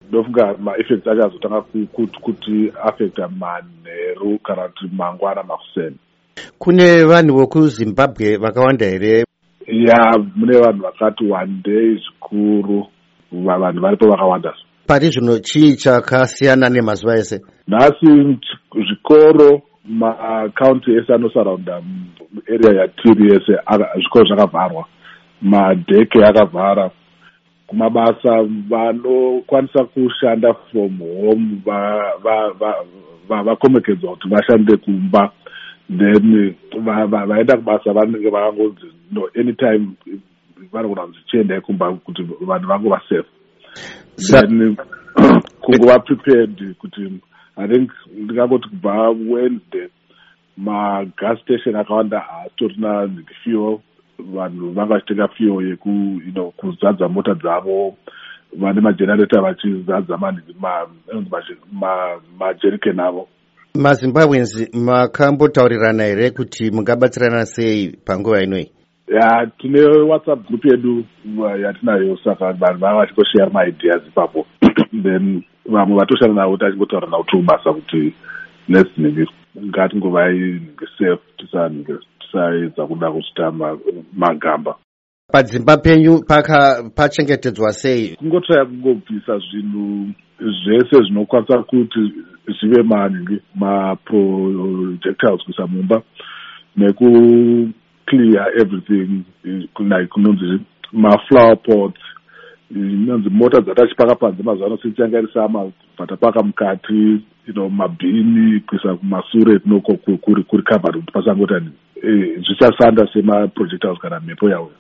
ndofunga ma-effects acho azotanga kuti affecta manheru kana kuti mangwana makuseni. Kune vanhu vokuZimbabwe vakawanda here? Ya, mune vanhu vakati wandei zvikuru, vanhu varipo vakawanda. Pari zvino chii chakasiyana nemazuva ese? Nhasi zvikoro makaunti ese anosaraunda area yatiri yese zvikoro zvakavharwa, madheke akavhara. Kumabasa vanokwanisa kushanda from home vakomekedzwa kuti vashande kumba, then vaenda kubasa vanenge vakangonzi no anytime vanogona kunzi chiendai kumba kuti vanhu vangova safe. Then kungova prepared kuti I think ndingangoti kubva Wednesday magas station akawanda haatorina fuel, vanhu vanga vachitenga fuel kuzadza mota dzavo, vane magenerator vachizadza majerikeni avo. MaZimbabweans makambotaurirana here kuti mungabatsirana sei panguva inoi? Ya, tine WhatsApp group yedu yatinayo, saka vanhu vanga vachikoshare maideas ipapo. Then vamwe vatoshanda navo tachimbotaura navo tiubasa kuti let's ngatingovai safe, tisaedza kuda kuchita magamba. Padzimba penyu pachengetedzwa sei? Kungotraya kungobvisa zvinhu zvese zvinokwanisa kuti zvive maprojectiles kuisa mumba, neku-clear everything, like kunonzi ma-flower pots, inonzi mota dzatachipaka panze mazuva ano sitsangarisa mabhatapaka mukati, mabhini kuisa kumasure tinoko kuri covered kuti pasangota zvichasanda semaprojectiles kana mhepo yawo.